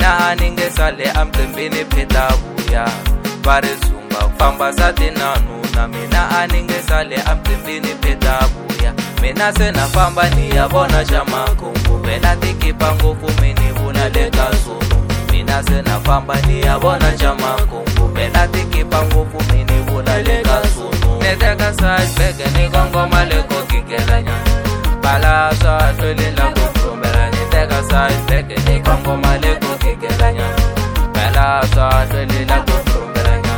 mina aningesale amcimbini pheta buya varizumba kufamba satinanu na mina aningesale amcimbini pheta buya mina senafamba niyabona xamakungu vela tikipa ngopfu mini vula le ka Zulu mina senafamba niyabona xamakungu vela tikipa ngopfu mini vula le ka Zulu neteka sajbeke ni kongoma le ko kikelanya bala swa twelela ku promela neteka sajbeke ni kongoma le ko kikelanya bala swa twelela ku promela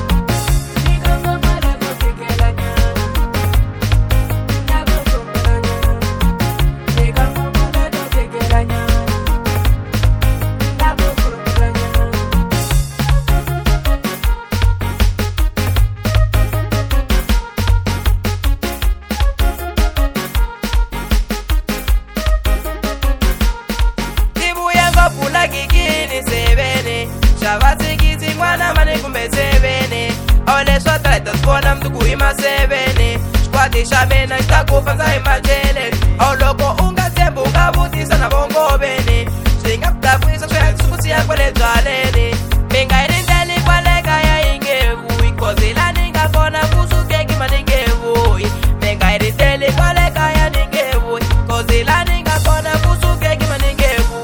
Shavatsikizi mwana mane kumbe sevene Ole swata itasipona mtu kuhima sevene Shkwati shamena shtakufanza imajele Oloko unga tembu unga vutisa na bongo bene Shinga kutapwisa shwaya kusukusi ya kwele zalene Minga irindeli kwa lega ya ingevu Ikozila ninga kona kusuke kima ningevu Minga irindeli kwa lega ya ningevu Ikozila ninga kona kusuke kima ningevu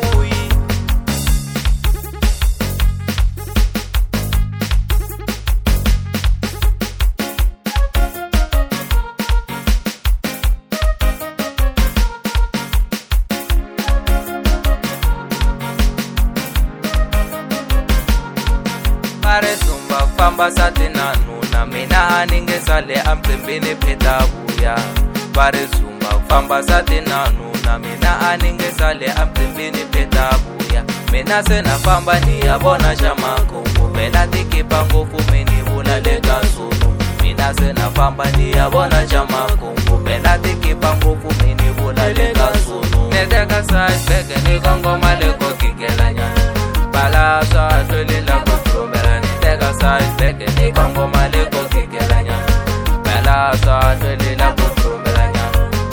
varizumba kufamba satinanu na mina aningesale amcimbini pheta buya varizumba kufamba satinanu na mina aningesale amcimbini pheta buya mina senafamba niyabona xamakungu vela tikipa ngopfu mini vula le ka Zulu mina senafamba niyabona xamakungu vela tikipa ngopfu mini vula le ka Zulu neteka sajbeke ni kongoma le ko kikelanya bala swa twelela ku promela neteka sajbeke ni kongoma le ko kikelanya bala swa twelela ku promelanya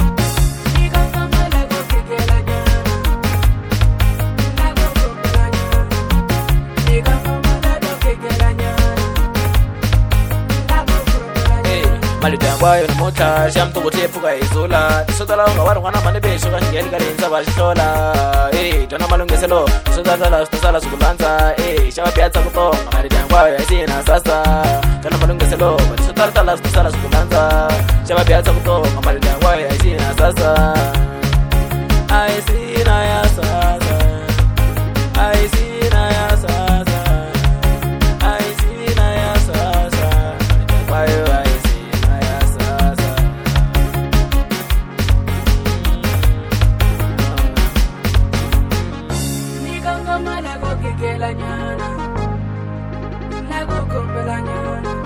Malidangwayo ni mota shamtu kutepuka izula Sotala unga waru wana manebe Shoka shingeli kari nzaba shishola Jona malungeselo Sotala stasala sukulanza Shama piatsa kutonga Malidangwayo ya sina sasa Jona malungeselo Sotala stasala sukulanza Shama piatsa kutonga Malidangwayo ya sina sasa Ay sina ya sasa Ay sina ya sasa Ay sina ya sasa Malidangwayo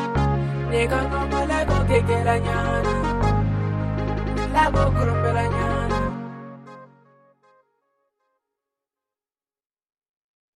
Lago kurumbela nyana